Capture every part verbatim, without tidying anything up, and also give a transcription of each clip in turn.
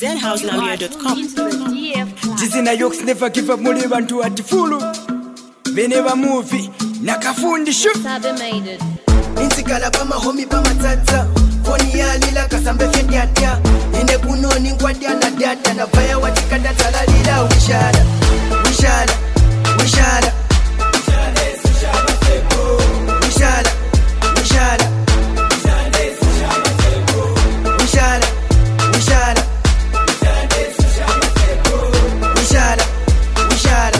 z house lambia dot com. Jizina Yoks never give up muli bantu ati fulu. Veneva movie nakafundisho. Insikala kama homi pa matata. Foni ya lila kasambe fediatia. Ine kunoni ngwadia na data. Na vaya watikada talalila. Wishara, wishara, wishara. Wishara, wishara. Wishara, wishara. Wishara, wishara.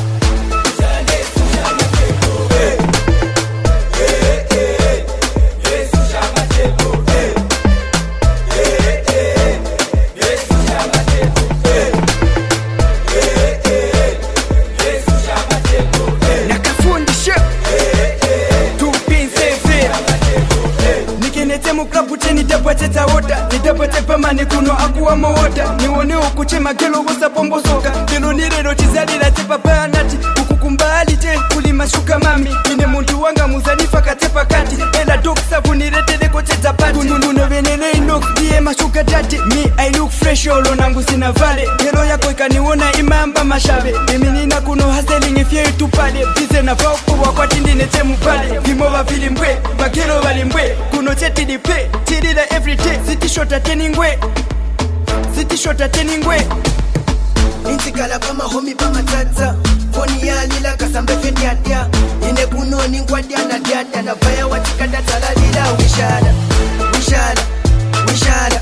Nitapata wota, nitapata pamani kuno akuwa mawota. Nione ukuche magelo wosa pombo soka. Nilo nirero chizali la tepa panati. Ukukumbali te kulimashuka mami. Ine muntu wanga muzanifa katepa kati. Ela dok sabu nirete deko cheta pati. Nuno venele inok diye mashuka tati. Me I look fresh olo nangu sina vale. Hero yako ikaniwona imamba mashabe. Mimi nina kuno hustling ifye itupale. Bize na vaupo wakwati ndine temu pale. Vimo vavili mbwe, magelo vali mbwe. Kuno cheti di pe, chidi da every day. City shot ateningwe, city shot ateningwe. Intikala kama homi pa matata. Foni ya lila kasambe fediatia. Ine kunoni ngwadia na diata. Na vaya watikada talalila. Wishara, wishara, wishara.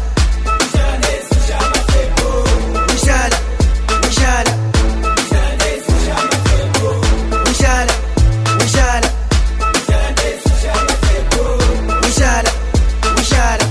Wishara, wishara. Wishara, wishara. Wishara, wishara.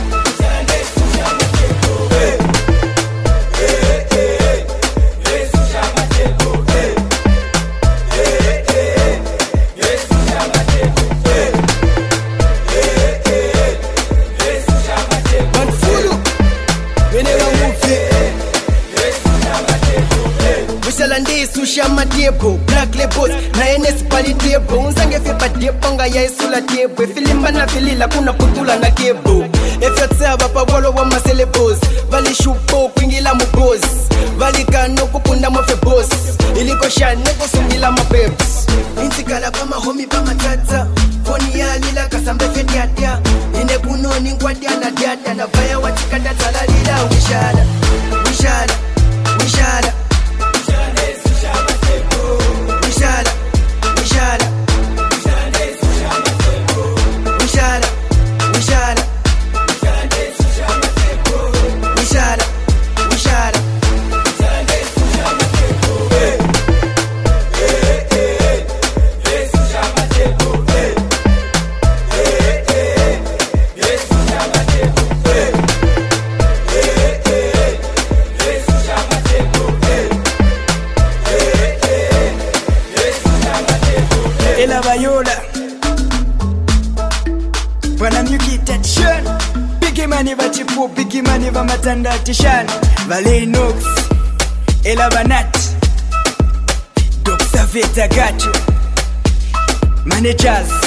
Susha matebo, black labels, na enes pali tebo. Unsange fepa debo, nga ya isula tebo. Filimba na filila, kuna kutula na kebo. Efya tsaba pa wolo wa maselebos. Vali shupo, kwingila mubos. Vali kano kukunda mofe boss. Iliko shane kusungila mabebs. Intikala kama homi pa matata. Foni ya lila kasambe fediatia. Ine kunoni ngwadia na diata. Na vaya watikada talalila. Wishara, wishara, wishara. Wishara, wishara. Wishara, wishara. Wishara, wishara. Ela bayola Wana myuki tatishan Bigi mani va chipu, bigi mani va matanda tishan Vale Nox Ela banat Dok saveta gacho Managers